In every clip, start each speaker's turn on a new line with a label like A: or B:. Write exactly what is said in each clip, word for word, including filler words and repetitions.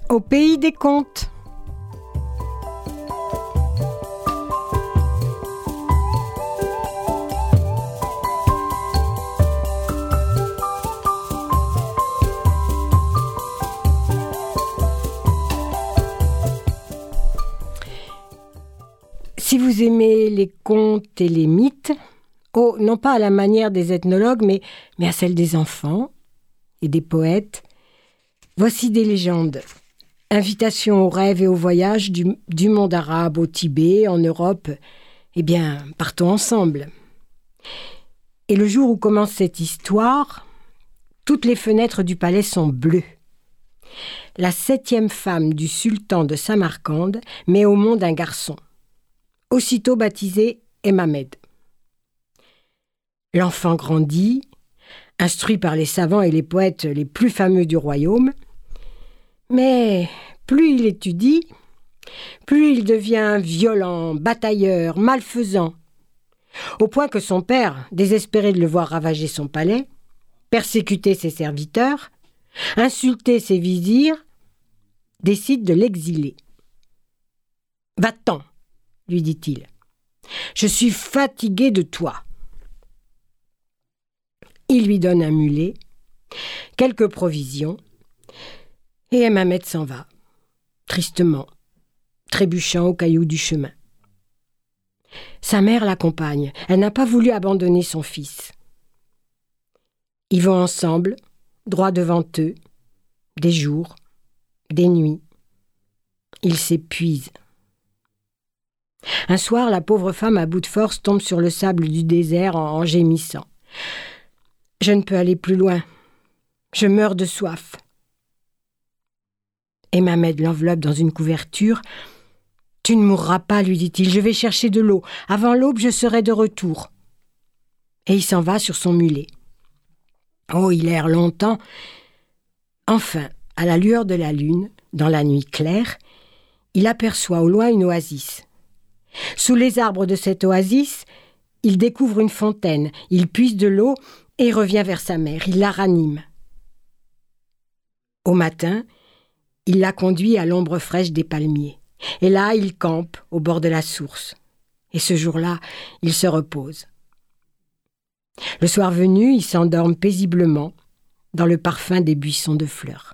A: Au pays des contes. Si vous aimez les contes et les mythes, oh, non pas à la manière des ethnologues, mais, mais à celle des enfants et des poètes, voici des légendes. Invitation aux rêves et aux voyages du, du monde arabe au Tibet, en Europe. Eh bien, partons ensemble. Et le jour où commence cette histoire, toutes les fenêtres du palais sont bleues. La septième femme du sultan de Samarcande met au monde un garçon, aussitôt baptisé Emmamed. L'enfant grandit, instruit par les savants et les poètes les plus fameux du royaume, mais plus il étudie, plus il devient violent, batailleur, malfaisant, au point que son père, désespéré de le voir ravager son palais, persécuter ses serviteurs, insulter ses vizirs, décide de l'exiler. « Va-t'en !» lui dit-il. « Je suis fatigué de toi. » Il lui donne un mulet, quelques provisions, et Emmamed s'en va, tristement, trébuchant aux cailloux du chemin. Sa mère l'accompagne. Elle n'a pas voulu abandonner son fils. Ils vont ensemble, droit devant eux, des jours, des nuits. Ils s'épuisent. Un soir, la pauvre femme, à bout de force, tombe sur le sable du désert en, en gémissant. « Je ne peux aller plus loin. Je meurs de soif. » Emmamed l'enveloppe dans une couverture. « Tu ne mourras pas, lui dit-il. Je vais chercher de l'eau. Avant l'aube, je serai de retour. » Et il s'en va sur son mulet. Oh, il erre longtemps. Enfin, à la lueur de la lune, dans la nuit claire, il aperçoit au loin une oasis. Sous les arbres de cette oasis, il découvre une fontaine. Il puise de l'eau et revient vers sa mère. Il la ranime. Au matin, il la conduit à l'ombre fraîche des palmiers. Et là, il campe au bord de la source. Et ce jour-là, il se repose. Le soir venu, il s'endorme paisiblement dans le parfum des buissons de fleurs.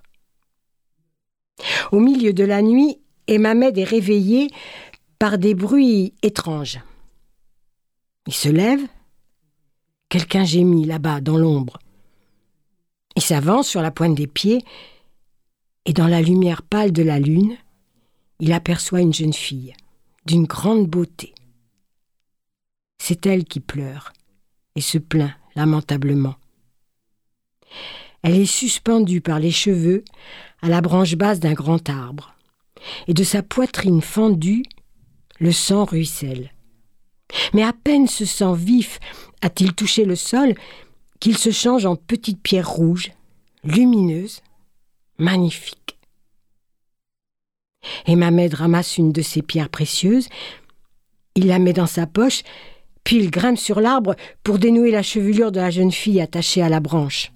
A: Au milieu de la nuit, Emmamed est réveillé par des bruits étranges. Il se lève. Quelqu'un gémit là-bas, dans l'ombre. Il s'avance sur la pointe des pieds et dans la lumière pâle de la lune, il aperçoit une jeune fille d'une grande beauté. C'est elle qui pleure et se plaint lamentablement. Elle est suspendue par les cheveux à la branche basse d'un grand arbre, et de sa poitrine fendue, le sang ruisselle. Mais à peine ce sang vif a-t-il touché le sol qu'il se change en petites pierres rouges, lumineuses, magnifiques. Emmamed ramasse une de ces pierres précieuses, il la met dans sa poche, puis il grimpe sur l'arbre pour dénouer la chevelure de la jeune fille attachée à la branche.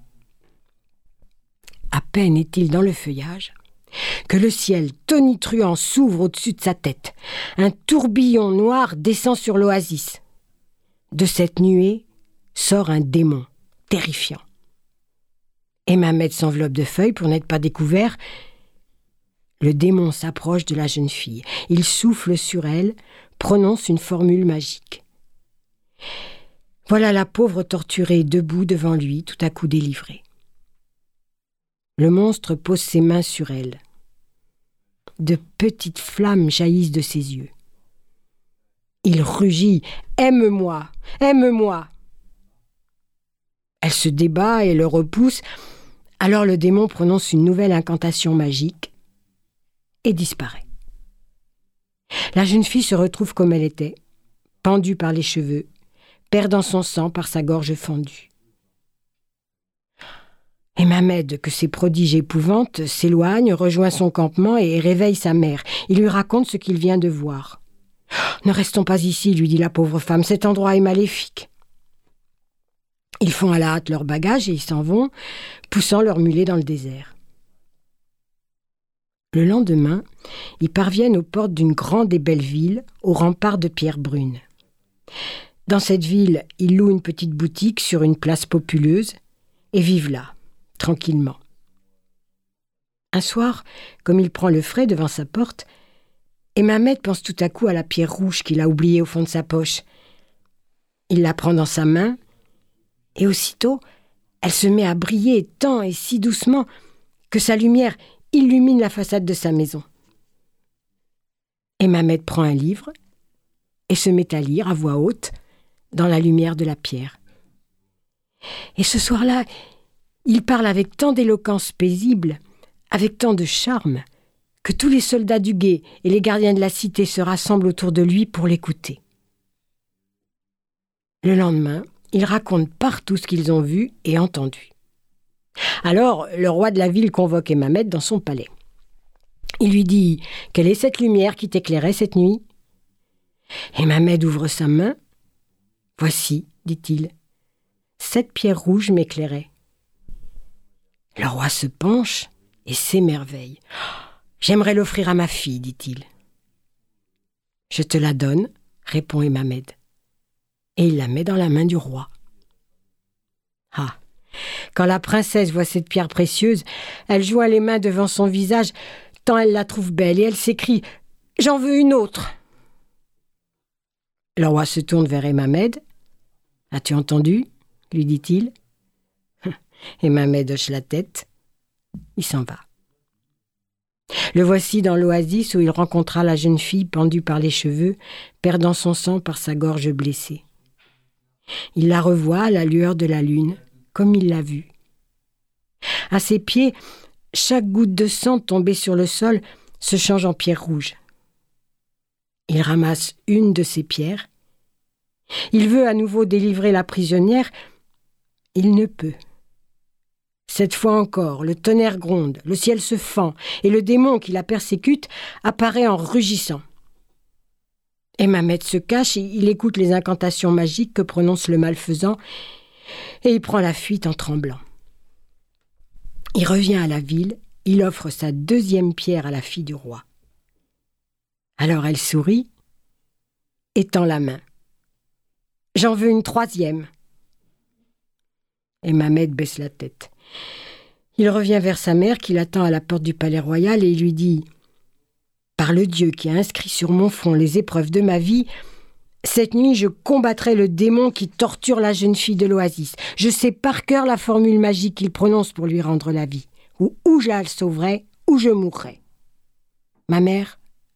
A: À peine est-il dans le feuillage que le ciel tonitruant s'ouvre au-dessus de sa tête. Un tourbillon noir descend sur l'oasis. De cette nuée sort un démon terrifiant. Emmamed s'enveloppe de feuilles pour n'être pas découvert. Le démon s'approche de la jeune fille. Il souffle sur elle, prononce une formule magique. Voilà la pauvre torturée debout devant lui, tout à coup délivrée. Le monstre pose ses mains sur elle. De petites flammes jaillissent de ses yeux. Il rugit « Aime-moi, aime-moi !» Elle se débat et le repousse. Alors le démon prononce une nouvelle incantation magique et disparaît. La jeune fille se retrouve comme elle était, pendue par les cheveux, perdant son sang par sa gorge fendue. Emmamed, que ces prodiges épouvantent, s'éloigne, rejoint son campement et réveille sa mère. Il lui raconte ce qu'il vient de voir. « Ne restons pas ici, lui dit la pauvre femme, cet endroit est maléfique. » Ils font à la hâte leurs bagages et ils s'en vont, poussant leur mulet dans le désert. Le lendemain, ils parviennent aux portes d'une grande et belle ville, aux remparts de pierre brune. Dans cette ville, ils louent une petite boutique sur une place populeuse et vivent là, tranquillement. Un soir, comme il prend le frais devant sa porte, et Mehmed pense tout à coup à la pierre rouge qu'il a oubliée au fond de sa poche. Il la prend dans sa main, et aussitôt, elle se met à briller tant et si doucement que sa lumière illumine la façade de sa maison. Et Mehmed prend un livre et se met à lire à voix haute dans la lumière de la pierre. Et ce soir-là, il parle avec tant d'éloquence paisible, avec tant de charme, que tous les soldats du guet et les gardiens de la cité se rassemblent autour de lui pour l'écouter. Le lendemain, ils racontent partout ce qu'ils ont vu et entendu. Alors, le roi de la ville convoque Mehmed dans son palais. Il lui dit « Quelle est cette lumière qui t'éclairait cette nuit ?» Et Mehmed ouvre sa main. « Voici, dit-il, cette pierre rouge m'éclairait. » Le roi se penche et s'émerveille. « J'aimerais l'offrir à ma fille, dit-il. »« Je te la donne, répond Mehmed. Et il la met dans la main du roi. Ah ! Quand la princesse voit cette pierre précieuse, elle joint les mains devant son visage, tant elle la trouve belle, et elle s'écrie « J'en veux une autre !» Le roi se tourne vers Mehmed. « As-tu entendu ?» lui dit-il. Et Mehmed hoche la tête. Il s'en va. Le voici dans l'oasis où il rencontra la jeune fille pendue par les cheveux, perdant son sang par sa gorge blessée. Il la revoit à la lueur de la lune, comme il l'a vue. À ses pieds, chaque goutte de sang tombée sur le sol se change en pierre rouge. Il ramasse une de ces pierres. Il veut à nouveau délivrer la prisonnière. Il ne peut. Cette fois encore, le tonnerre gronde, le ciel se fend, et le démon qui la persécute apparaît en rugissant. Et Mehmed se cache et il écoute les incantations magiques que prononce le malfaisant, et il prend la fuite en tremblant. Il revient à la ville, il offre sa deuxième pierre à la fille du roi. Alors elle sourit et tend la main. « J'en veux une troisième. » Et Mehmed baisse la tête. Il revient vers sa mère qui l'attend à la porte du palais royal et il lui dit « Par le Dieu qui a inscrit sur mon front les épreuves de ma vie, cette nuit je combattrai le démon qui torture la jeune fille de l'oasis. Je sais par cœur la formule magique qu'il prononce pour lui rendre la vie. Ou, ou je la sauverai, ou je mourrai. Ma mère, adieu. »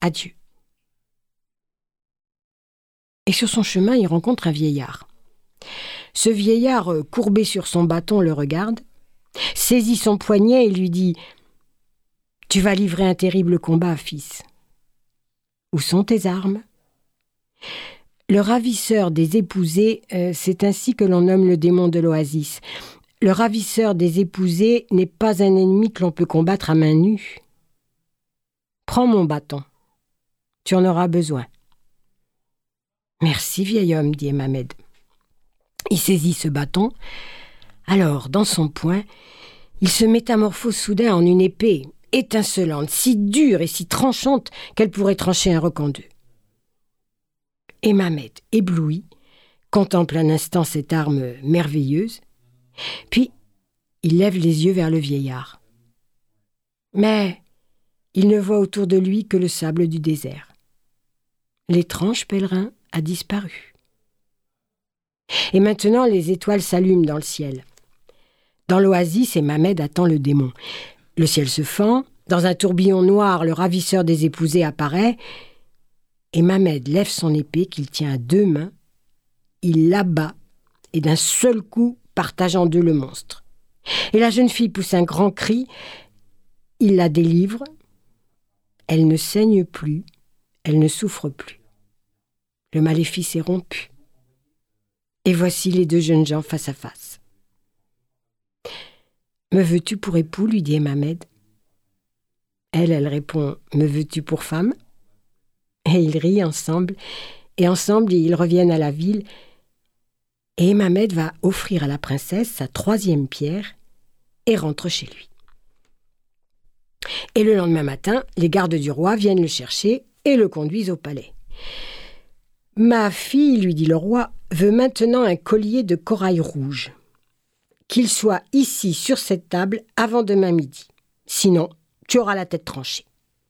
A: Et sur son chemin, il rencontre un vieillard. Ce vieillard, courbé sur son bâton, le regarde, saisit son poignet et lui dit « Tu vas livrer un terrible combat, fils. Où sont tes armes ?» Le ravisseur des épousés, euh, c'est ainsi que l'on nomme le démon de l'oasis. Le ravisseur des épousés n'est pas un ennemi que l'on peut combattre à main nue. Prends mon bâton, tu en auras besoin. Merci, vieil homme, dit Mehmed. Il saisit ce bâton. Alors, dans son poing, il se métamorphose soudain en une épée étincelante, si dure et si tranchante qu'elle pourrait trancher un roc en deux. Et Mehmed, ébloui, contemple un instant cette arme merveilleuse, puis il lève les yeux vers le vieillard. Mais il ne voit autour de lui que le sable du désert. L'étrange pèlerin a disparu. Et maintenant, les étoiles s'allument dans le ciel. Dans l'oasis, et Mehmed attend le démon. Le ciel se fend, dans un tourbillon noir, le ravisseur des épousés apparaît, et Mehmed lève son épée qu'il tient à deux mains, il l'abat, et d'un seul coup partage en deux le monstre. Et la jeune fille pousse un grand cri, il la délivre, elle ne saigne plus, elle ne souffre plus. Le maléfice est rompu. Et voici les deux jeunes gens face à face. « Me veux-tu pour époux ?» lui dit Mehmed. Elle, elle répond « Me veux-tu pour femme ?» Et ils rient ensemble, et ensemble ils reviennent à la ville, et Mehmed va offrir à la princesse sa troisième pierre et rentre chez lui. Et le lendemain matin, les gardes du roi viennent le chercher et le conduisent au palais. « Ma fille, lui dit le roi, veut maintenant un collier de corail rouge. Qu'il soit ici, sur cette table, avant demain midi. Sinon, tu auras la tête tranchée. »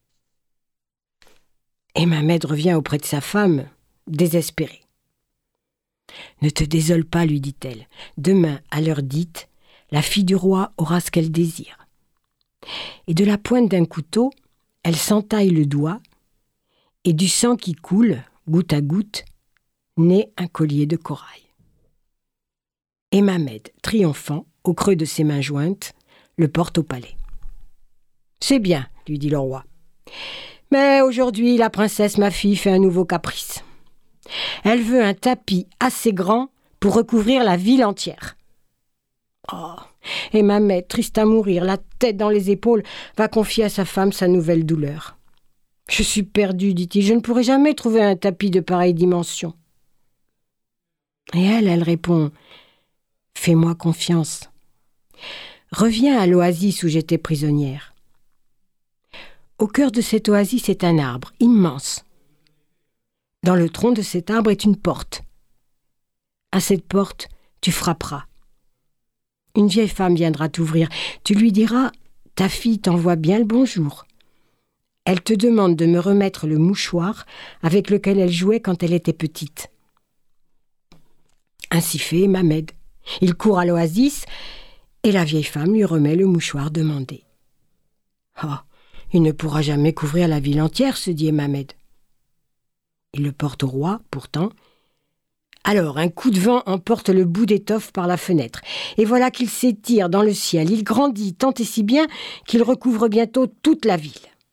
A: Et Mamed revient auprès de sa femme, désespérée. « Ne te désole pas, lui dit-elle. Demain, à l'heure dite, la fille du roi aura ce qu'elle désire. » Et de la pointe d'un couteau, elle s'entaille le doigt, et du sang qui coule, goutte à goutte, naît un collier de corail. Et Mamed, triomphant, au creux de ses mains jointes, le porte au palais. « C'est bien, lui dit le roi. Mais aujourd'hui, la princesse, ma fille, fait un nouveau caprice. Elle veut un tapis assez grand pour recouvrir la ville entière. Oh, et Mamed, triste à mourir, la tête dans les épaules, va confier à sa femme sa nouvelle douleur. Je suis perdu, dit-il, je ne pourrai jamais trouver un tapis de pareille dimension. Et elle, elle répond, fais-moi confiance. Reviens à l'oasis où j'étais prisonnière. Au cœur de cette oasis est un arbre immense. Dans le tronc de cet arbre est une porte. À cette porte, tu frapperas. Une vieille femme viendra t'ouvrir. Tu lui diras, ta fille t'envoie bien le bonjour. Elle te demande de me remettre le mouchoir avec lequel elle jouait quand elle était petite. » Ainsi fait Mamed. Il court à l'oasis et la vieille femme lui remet le mouchoir demandé. « Oh, il ne pourra jamais couvrir la ville entière, se dit Mamed. » Il le porte au roi, pourtant. Alors, un coup de vent emporte le bout d'étoffe par la fenêtre. Et voilà qu'il s'étire dans le ciel. Il grandit tant et si bien qu'il recouvre bientôt toute la ville.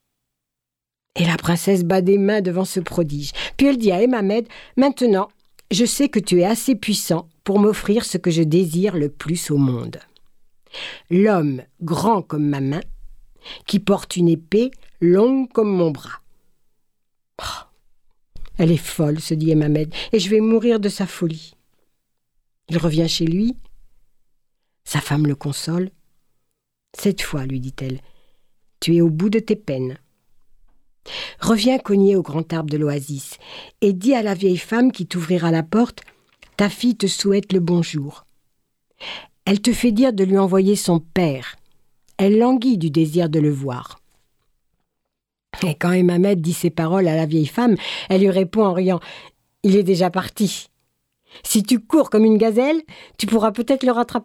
A: Et la princesse bat des mains devant ce prodige. Puis elle dit à Mamed, « Maintenant, je sais que tu es assez puissant pour m'offrir ce que je désire le plus au monde. L'homme grand comme ma main, qui porte une épée longue comme mon bras. Oh, » Elle est folle, se dit Mamed, et je vais mourir de sa folie. Il revient chez lui. Sa femme le console. Cette fois, lui dit-elle, tu es au bout de tes peines. Reviens cogner au grand arbre de l'oasis et dis à la vieille femme qui t'ouvrira la porte, ta fille te souhaite le bonjour. Elle te fait dire de lui envoyer son père. Elle languit du désir de le voir. Et quand Mamed dit ces paroles à la vieille femme, elle lui répond en riant « Il est déjà parti. Si tu cours comme une gazelle, tu pourras peut-être le rattraper. »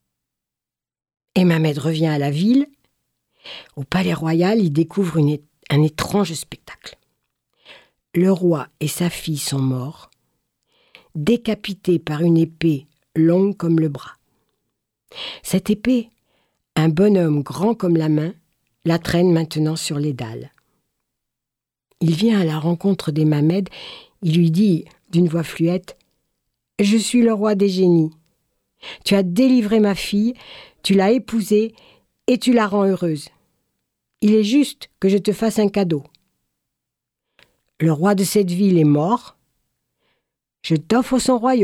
A: Et Mamed revient à la ville. Au palais royal, il découvre une, un étrange spectacle. Le roi et sa fille sont morts, décapités par une épée longue comme le bras. Cette épée, un bonhomme grand comme la main, la traîne maintenant sur les dalles. Il vient à la rencontre des Mamed, il lui dit d'une voix fluette « Je suis le roi des génies. Tu as délivré ma fille, tu l'as épousée et tu la rends heureuse. Il est juste que je te fasse un cadeau. Le roi de cette ville est mort, je t'offre son royaume. »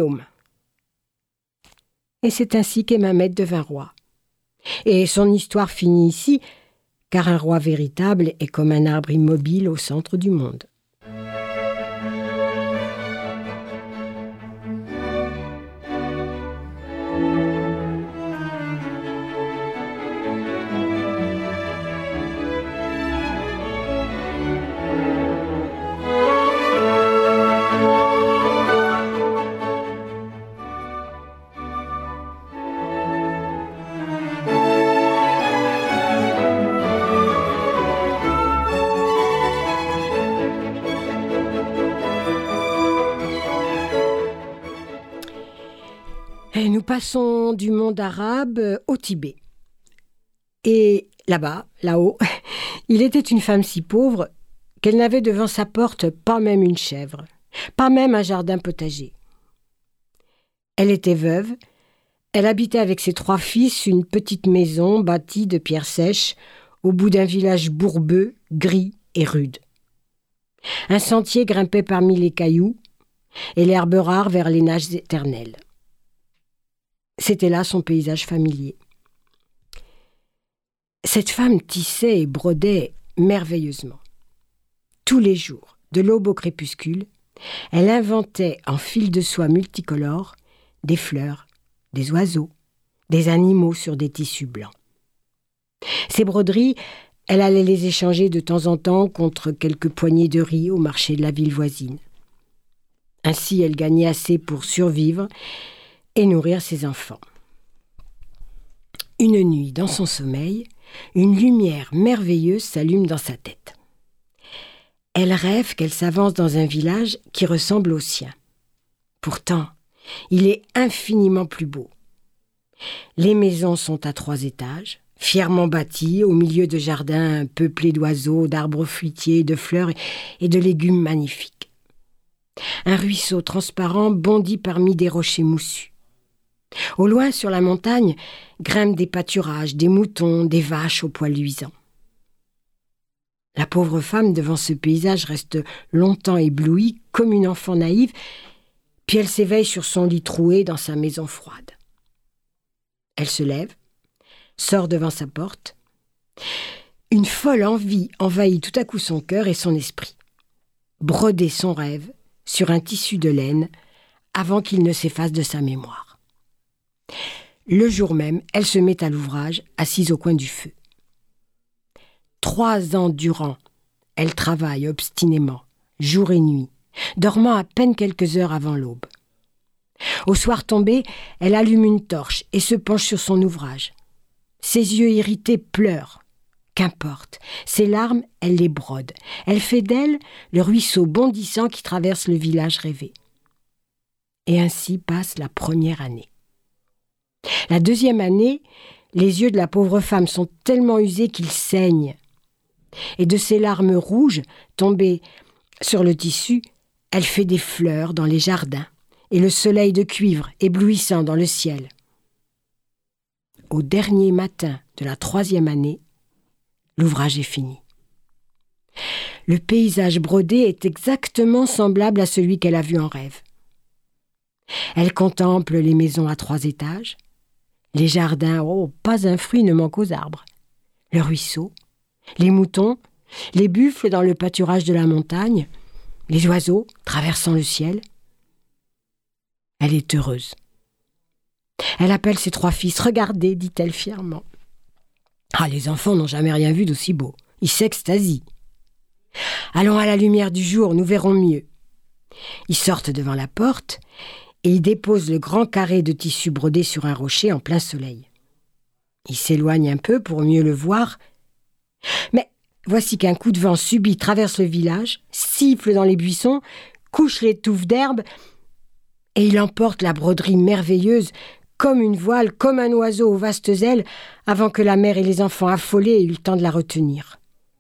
A: Et c'est ainsi qu'Emamed devint roi. Et son histoire finit ici, car un roi véritable est comme un arbre immobile au centre du monde. Et nous passons du monde arabe au Tibet. Et là-bas, là-haut, il était une femme si pauvre qu'elle n'avait devant sa porte pas même une chèvre, pas même un jardin potager. Elle était veuve, elle habitait avec ses trois fils une petite maison bâtie de pierres sèches au bout d'un village bourbeux, gris et rude. Un sentier grimpait parmi les cailloux et l'herbe rare vers les nages éternelles. C'était là son paysage familier. Cette femme tissait et brodait merveilleusement. Tous les jours, de l'aube au crépuscule, elle inventait en fil de soie multicolores des fleurs, des oiseaux, des animaux sur des tissus blancs. Ces broderies, elle allait les échanger de temps en temps contre quelques poignées de riz au marché de la ville voisine. Ainsi, elle gagnait assez pour survivre et nourrir ses enfants. Une nuit, dans son sommeil, une lumière merveilleuse s'allume dans sa tête. Elle rêve qu'elle s'avance dans un village qui ressemble au sien. Pourtant, il est infiniment plus beau. Les maisons sont à trois étages, fièrement bâties au milieu de jardins peuplés d'oiseaux, d'arbres fruitiers, de fleurs et de légumes magnifiques. Un ruisseau transparent bondit parmi des rochers moussus. Au loin, sur la montagne, grimpent des pâturages, des moutons, des vaches aux poils luisants. La pauvre femme, devant ce paysage, reste longtemps éblouie, comme une enfant naïve, puis elle s'éveille sur son lit troué dans sa maison froide. Elle se lève, sort devant sa porte. Une folle envie envahit tout à coup son cœur et son esprit. Broder son rêve sur un tissu de laine avant qu'il ne s'efface de sa mémoire. Le jour même, elle se met à l'ouvrage, assise au coin du feu. Trois ans durant, elle travaille obstinément, jour et nuit, dormant à peine quelques heures avant l'aube. Au soir tombé, elle allume une torche et se penche sur son ouvrage. Ses yeux irrités pleurent. Qu'importe, ses larmes, elle les brode. Elle fait d'elle le ruisseau bondissant qui traverse le village rêvé. Et ainsi passe la première année. La deuxième année, les yeux de la pauvre femme sont tellement usés qu'ils saignent. Et de ses larmes rouges, tombées sur le tissu, elle fait des fleurs dans les jardins et le soleil de cuivre éblouissant dans le ciel. Au dernier matin de la troisième année, l'ouvrage est fini. Le paysage brodé est exactement semblable à celui qu'elle a vu en rêve. Elle contemple les maisons à trois étages, les jardins, oh, pas un fruit ne manque aux arbres, le ruisseau, les moutons, les buffles dans le pâturage de la montagne, les oiseaux traversant le ciel. Elle est heureuse. Elle appelle ses trois fils. « Regardez, dit-elle fièrement. Ah, les enfants n'ont jamais rien vu d'aussi beau. Ils s'extasient. Allons à la lumière du jour, nous verrons mieux. » Ils sortent devant la porte et ils déposent le grand carré de tissu brodé sur un rocher en plein soleil. Ils s'éloignent un peu pour mieux le voir. Mais voici qu'un coup de vent subit traverse le village, siffle dans les buissons, couche les touffes d'herbe, et il emporte la broderie merveilleuse, comme une voile, comme un oiseau aux vastes ailes, avant que la mère et les enfants affolés aient eu le temps de la retenir.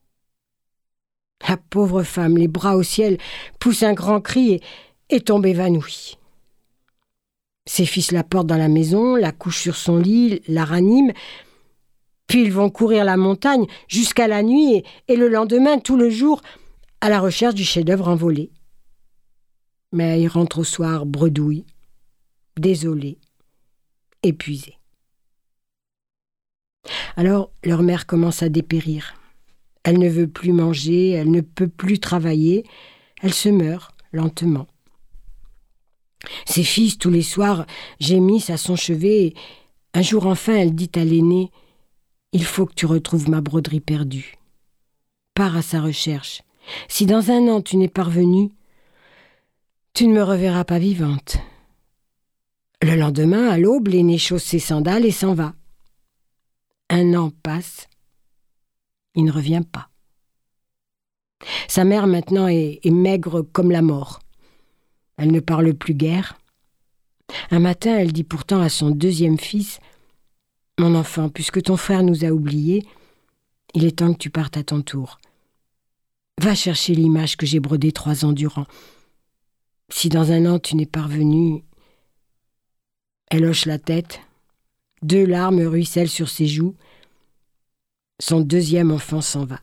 A: La pauvre femme, les bras au ciel, pousse un grand cri et, et tombe évanouie. Ses fils la portent dans la maison, la couchent sur son lit, la raniment, puis ils vont courir la montagne jusqu'à la nuit et, et le lendemain, tout le jour, à la recherche du chef-d'œuvre envolé. Mais ils rentrent au soir bredouilles, désolés, épuisés. Alors leur mère commence à dépérir. Elle ne veut plus manger, elle ne peut plus travailler, elle se meurt lentement. Ses fils, tous les soirs, gémissent à son chevet et un jour enfin, elle dit à l'aîné « Il faut que tu retrouves ma broderie perdue. Pars à sa recherche. Si dans un an tu n'es pas revenue, tu ne me reverras pas vivante. » Le lendemain, à l'aube, l'aîné chausse ses sandales et s'en va. Un an passe. Il ne revient pas. Sa mère, maintenant, est, est maigre comme la mort. Elle ne parle plus guère. Un matin, elle dit pourtant à son deuxième fils « Mon enfant, puisque ton frère nous a oubliés, il est temps que tu partes à ton tour. Va chercher l'image que j'ai brodée trois ans durant. Si dans un an tu n'es pas revenu... » Elle hoche la tête. Deux larmes ruissellent sur ses joues. Son deuxième enfant s'en va.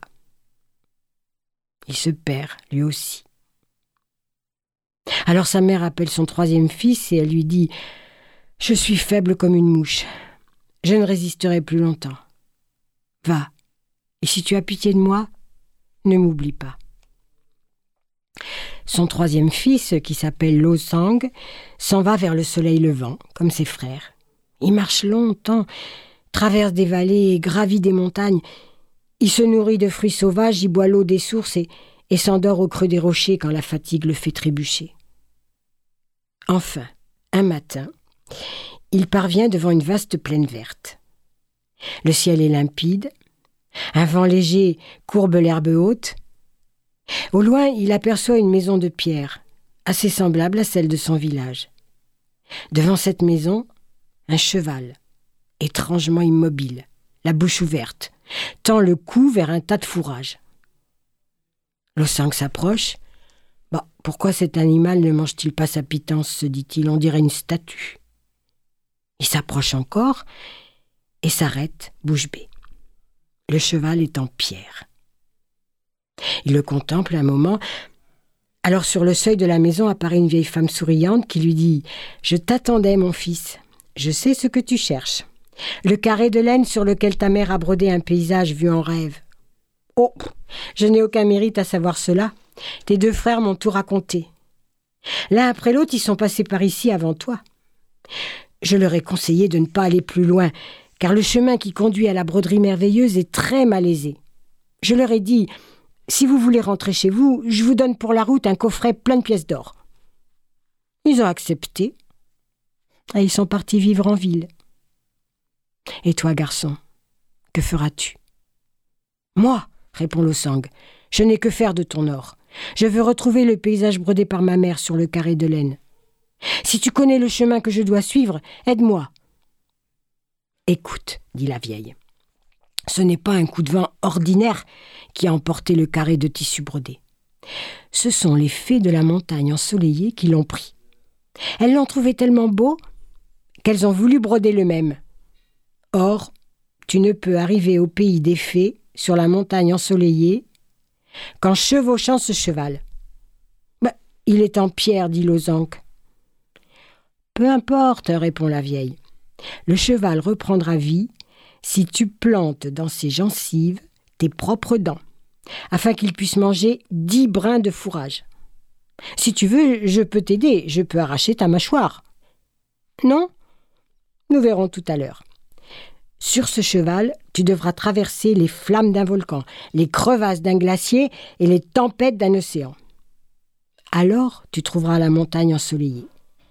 A: Il se perd, lui aussi. Alors sa mère appelle son troisième fils et elle lui dit « Je suis faible comme une mouche. Je ne résisterai plus longtemps. Va, Et si tu as pitié de moi, ne m'oublie pas. » Son troisième fils, qui s'appelle Losang, s'en va vers le soleil levant, comme ses frères. Il marche longtemps, traverse des vallées, gravit des montagnes. Il se nourrit de fruits sauvages, y boit l'eau des sources et, et s'endort au creux des rochers quand la fatigue le fait trébucher. Enfin, un matin, il parvient devant une vaste plaine verte. Le ciel est limpide, un vent léger courbe l'herbe haute. Au loin, il aperçoit une maison de pierre, assez semblable à celle de son village. Devant cette maison, un cheval, étrangement immobile, la bouche ouverte, tend le cou vers un tas de fourrage. Losang s'approche. Bon, pourquoi cet animal ne mange-t-il pas sa pitance, se dit-il, on dirait une statue. Il s'approche encore et s'arrête, bouche bée. Le cheval est en pierre. Il le contemple un moment. Alors sur le seuil de la maison apparaît une vieille femme souriante qui lui dit « Je t'attendais, mon fils. Je sais ce que tu cherches. Le carré de laine sur lequel ta mère a brodé un paysage vu en rêve. Oh, je n'ai aucun mérite à savoir cela. Tes deux frères m'ont tout raconté. L'un après l'autre, ils sont passés par ici avant toi. Je leur ai conseillé de ne pas aller plus loin, car le chemin qui conduit à la broderie merveilleuse est très malaisé. Je leur ai dit, si vous voulez rentrer chez vous, je vous donne pour la route un coffret plein de pièces d'or. Ils ont accepté, et ils sont partis vivre en ville. Et toi, garçon, que feras-tu ? Moi, répond Losang, je n'ai que faire de ton or. Je veux retrouver le paysage brodé par ma mère sur le carré de laine. Si tu connais le chemin que je dois suivre, aide-moi. Écoute, dit la vieille, ce n'est pas un coup de vent ordinaire qui a emporté le carré de tissu brodé. Ce sont les fées de la montagne ensoleillée qui l'ont pris. Elles l'ont trouvé tellement beau qu'elles ont voulu broder le même. Or, tu ne peux arriver au pays des fées, sur la montagne ensoleillée, qu'en chevauchant ce cheval. Bah, il est en pierre, dit Losang. Peu importe, répond la vieille. Le cheval reprendra vie si tu plantes dans ses gencives tes propres dents, afin qu'il puisse manger dix brins de fourrage. Si tu veux, je peux t'aider, je peux arracher ta mâchoire. Non ? Nous verrons tout à l'heure. Sur ce cheval, tu devras traverser les flammes d'un volcan, les crevasses d'un glacier et les tempêtes d'un océan. Alors, tu trouveras la montagne ensoleillée.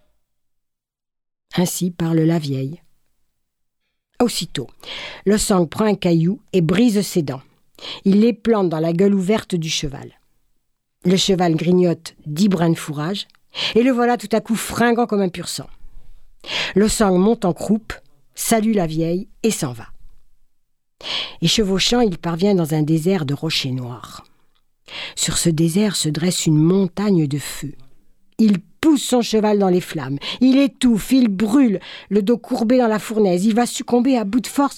A: Ainsi parle la vieille. Aussitôt, Losang prend un caillou et brise ses dents. Il les plante dans la gueule ouverte du cheval. Le cheval grignote dix brins de fourrage et le voilà tout à coup fringant comme un pur sang. Losang monte en croupe, salue la vieille et s'en va. Et chevauchant, il parvient dans un désert de rochers noirs. Sur ce désert se dresse une montagne de feu. Il pousse son cheval dans les flammes. Il étouffe, il brûle, le dos courbé dans la fournaise. Il va succomber à bout de force.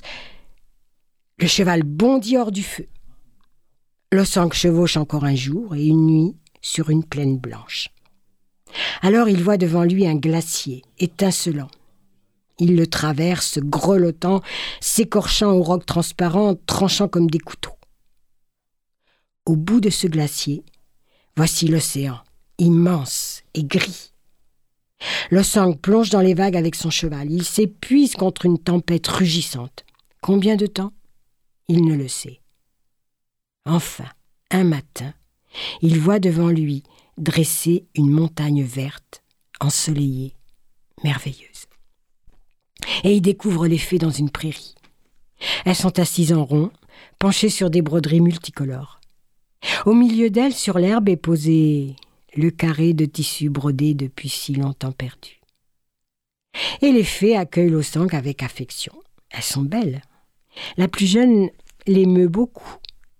A: Le cheval bondit hors du feu. Losang chevauche encore un jour et une nuit sur une plaine blanche. Alors il voit devant lui un glacier étincelant. Il le traverse, grelottant, s'écorchant aux rocs transparents, tranchant comme des couteaux. Au bout de ce glacier, voici l'océan, immense et gris. Losang plonge dans les vagues avec son cheval. Il s'épuise contre une tempête rugissante. Combien de temps ? Il ne le sait. Enfin, un matin, il voit devant lui dresser une montagne verte, ensoleillée, merveilleuse. Et il découvre les fées dans une prairie. Elles sont assises en rond, penchées sur des broderies multicolores. Au milieu d'elles, sur l'herbe, est posé le carré de tissu brodé depuis si longtemps perdu. Et les fées accueillent Losang avec affection. Elles sont belles. La plus jeune l'émeut beaucoup.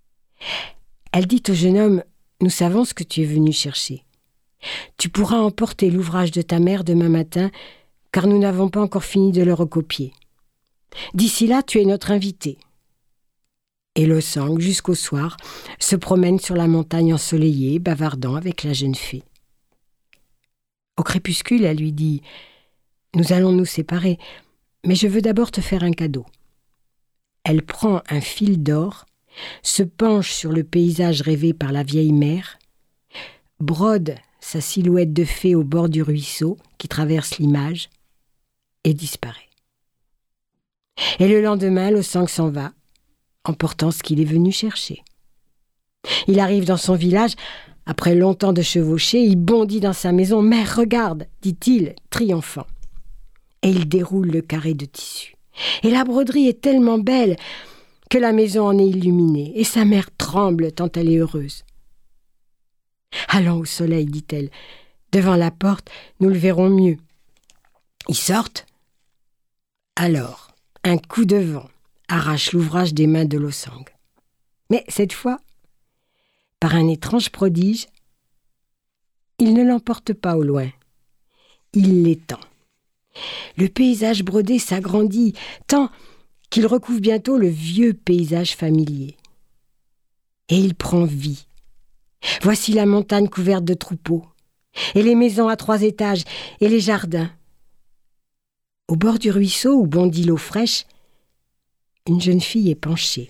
A: Elle dit au jeune homme, « Nous savons ce que tu es venu chercher. Tu pourras emporter l'ouvrage de ta mère demain matin, car nous n'avons pas encore fini de le recopier. D'ici là, tu es notre invité. » Et Losang, jusqu'au soir, se promène sur la montagne ensoleillée, bavardant avec la jeune fée. Au crépuscule, elle lui dit « Nous allons nous séparer, mais je veux d'abord te faire un cadeau. » Elle prend un fil d'or se penche sur le paysage rêvé par la vieille mère, brode sa silhouette de fée au bord du ruisseau qui traverse l'image et disparaît. Et le lendemain, Losang s'en va, emportant ce qu'il est venu chercher. Il arrive dans son village, après longtemps de chevaucher, il bondit dans sa maison. « Mère, regarde !» dit-il, triomphant. Et il déroule le carré de tissu. Et la broderie est tellement belle que la maison en est illuminée, et sa mère tremble tant elle est heureuse. « Allons au soleil, dit-elle. Devant la porte, nous le verrons mieux. » Ils sortent. Alors, un coup de vent arrache l'ouvrage des mains de Losang. Mais cette fois, par un étrange prodige, il ne l'emporte pas au loin. Il l'étend. Le paysage brodé s'agrandit tant qu'il recouvre bientôt le vieux paysage familier. Et il prend vie. Voici la montagne couverte de troupeaux, et les maisons à trois étages, et les jardins. Au bord du ruisseau où bondit l'eau fraîche, une jeune fille est penchée.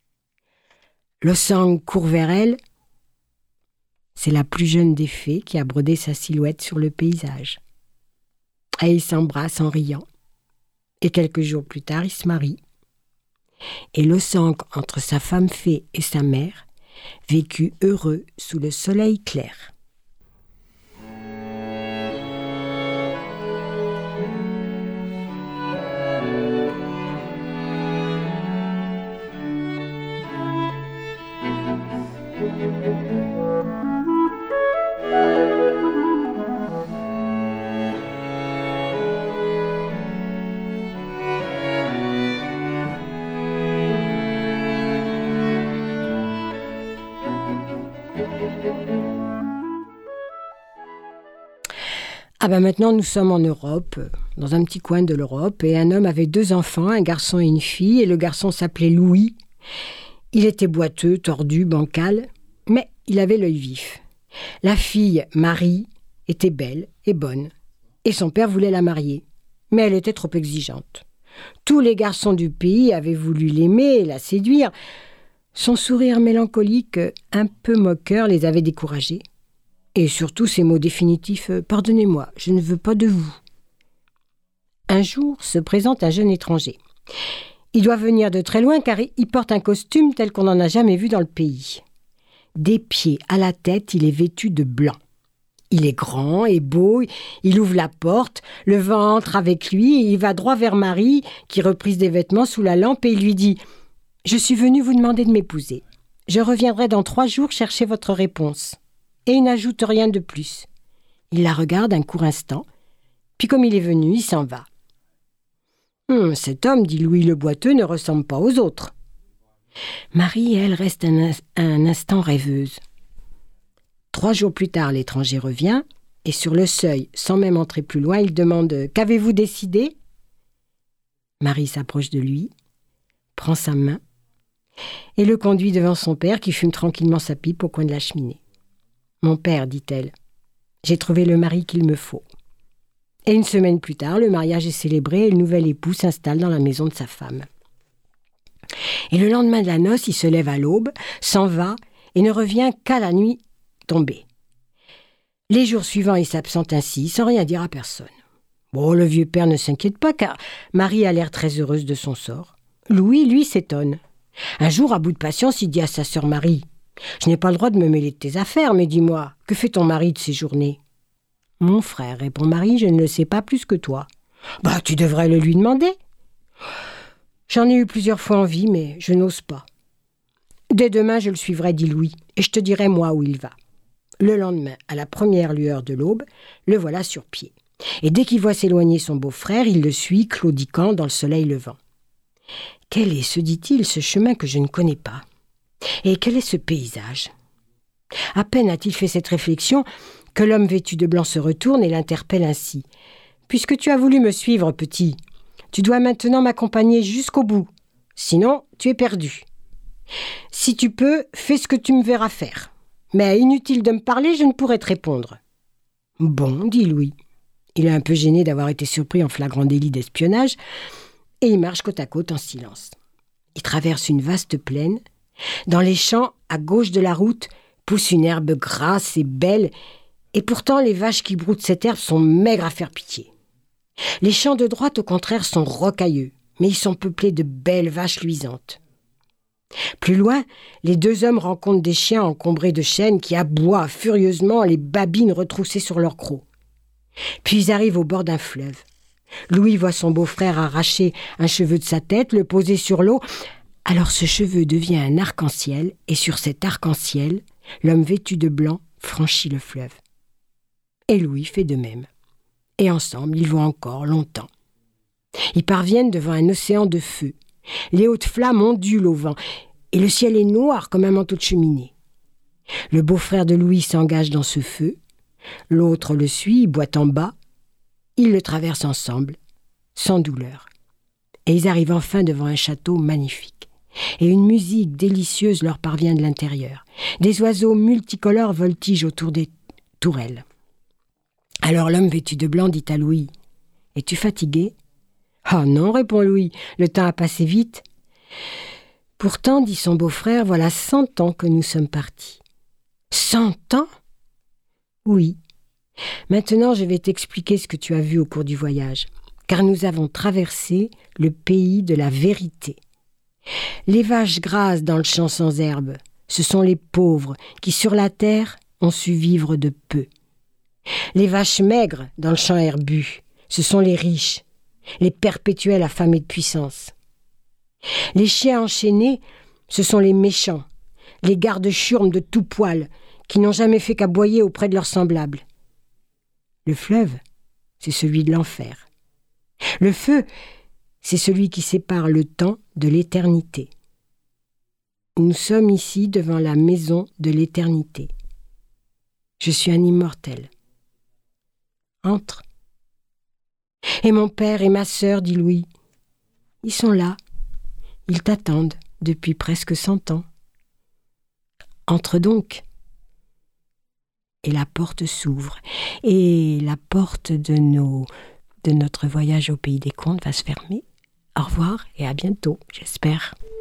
A: Losang court vers elle. C'est la plus jeune des fées qui a brodé sa silhouette sur le paysage. Et ils s'embrassent en riant. Et quelques jours plus tard, ils se marient. Et Losang, entre sa femme fée et sa mère, vécut heureux sous le soleil clair. Ah ben maintenant, nous sommes en Europe, dans un petit coin de l'Europe, et un homme avait deux enfants, un garçon et une fille, et le garçon s'appelait Louis. Il était boiteux, tordu, bancal, mais il avait l'œil vif. La fille, Marie, était belle et bonne, et son père voulait la marier, mais elle était trop exigeante. Tous les garçons du pays avaient voulu l'aimer et la séduire. Son sourire mélancolique, un peu moqueur, les avait découragés. Et surtout ces mots définitifs « Pardonnez-moi, je ne veux pas de vous ». Un jour se présente un jeune étranger. Il doit venir de très loin car il porte un costume tel qu'on n'en a jamais vu dans le pays. Des pieds à la tête, il est vêtu de blanc. Il est grand et beau, il ouvre la porte, le vent entre avec lui et il va droit vers Marie qui reprise des vêtements sous la lampe et il lui dit « Je suis venu vous demander de m'épouser. Je reviendrai dans trois jours chercher votre réponse. » Et il n'ajoute rien de plus. Il la regarde un court instant, puis comme il est venu, il s'en va. Hum, « Cet homme, dit Louis le boiteux, ne ressemble pas aux autres. » Marie, elle, reste un, un instant rêveuse. Trois jours plus tard, l'étranger revient, et sur le seuil, sans même entrer plus loin, il demande « Qu'avez-vous décidé ?» Marie s'approche de lui, prend sa main, et le conduit devant son père qui fume tranquillement sa pipe au coin de la cheminée. « Mon père, dit-elle, j'ai trouvé le mari qu'il me faut. » Et une semaine plus tard, le mariage est célébré et le nouvel époux s'installe dans la maison de sa femme. Et le lendemain de la noce, il se lève à l'aube, s'en va et ne revient qu'à la nuit tombée. Les jours suivants, il s'absente ainsi, sans rien dire à personne. Bon, le vieux père ne s'inquiète pas car Marie a l'air très heureuse de son sort. Louis, lui, s'étonne. Un jour, à bout de patience, il dit à sa sœur Marie: « Je n'ai pas le droit de me mêler de tes affaires, mais dis-moi, que fait ton mari de ces journées ?»« Mon frère, répond Marie, je ne le sais pas plus que toi. »« Bah, tu devrais le lui demander. »« J'en ai eu plusieurs fois envie, mais je n'ose pas. »« Dès demain, je le suivrai, dit Louis, et je te dirai moi où il va. » Le lendemain, à la première lueur de l'aube, le voilà sur pied. Et dès qu'il voit s'éloigner son beau-frère, il le suit, claudiquant dans le soleil levant. « Quel est, se dit-il, ce chemin que je ne connais pas ? Et quel est ce paysage ?» À peine a-t-il fait cette réflexion que l'homme vêtu de blanc se retourne et l'interpelle ainsi. « Puisque tu as voulu me suivre, petit, tu dois maintenant m'accompagner jusqu'au bout. Sinon, tu es perdu. Si tu peux, fais ce que tu me verras faire. Mais inutile de me parler, je ne pourrai te répondre. »« Bon, dit Louis. » Il est un peu gêné d'avoir été surpris en flagrant délit d'espionnage et il marche côte à côte en silence. Il traverse une vaste plaine Dans les champs, à gauche de la route, pousse une herbe grasse et belle, et pourtant les vaches qui broutent cette herbe sont maigres à faire pitié. Les champs de droite, au contraire, sont rocailleux, mais ils sont peuplés de belles vaches luisantes. Plus loin, les deux hommes rencontrent des chiens encombrés de chaînes qui aboient furieusement, les babines retroussées sur leurs crocs. Puis ils arrivent au bord d'un fleuve. Louis voit son beau-frère arracher un cheveu de sa tête, le poser sur l'eau. Alors ce cheveu devient un arc-en-ciel, et sur cet arc-en-ciel, l'homme vêtu de blanc franchit le fleuve. Et Louis fait de même. Et ensemble, ils vont encore longtemps. Ils parviennent devant un océan de feu. Les hautes flammes ondulent au vent, et le ciel est noir comme un manteau de cheminée. Le beau-frère de Louis s'engage dans ce feu, l'autre le suit, boit en bas. Ils le traversent ensemble, sans douleur. Et ils arrivent enfin devant un château magnifique. Et une musique délicieuse leur parvient de l'intérieur. Des oiseaux multicolores voltigent autour des tourelles. Alors l'homme vêtu de blanc dit à Louis : « Es-tu fatigué ?»« Ah non, répond Louis, le temps a passé vite. »« Pourtant, dit son beau-frère, voilà cent ans que nous sommes partis. »« Cent ans ? » ?»« Oui. Maintenant, je vais t'expliquer ce que tu as vu au cours du voyage, car nous avons traversé le pays de la vérité. Les vaches grasses dans le champ sans herbe, ce sont les pauvres qui, sur la terre, ont su vivre de peu. Les vaches maigres dans le champ herbu, ce sont les riches, les perpétuels affamés de puissance. Les chiens enchaînés, ce sont les méchants, les gardes-chiourmes de tout poil, qui n'ont jamais fait qu'aboyer auprès de leurs semblables. Le fleuve, c'est celui de l'enfer. Le feu, c'est celui qui sépare le temps de l'éternité. Nous sommes ici devant la maison de l'éternité. Je suis un immortel. Entre. Et mon père et ma sœur, dit Louis. Ils sont là. Ils t'attendent depuis presque cent ans. Entre donc. Et la porte s'ouvre. Et la porte de, nos, de notre voyage au pays des contes va se fermer. Au revoir et à bientôt, j'espère.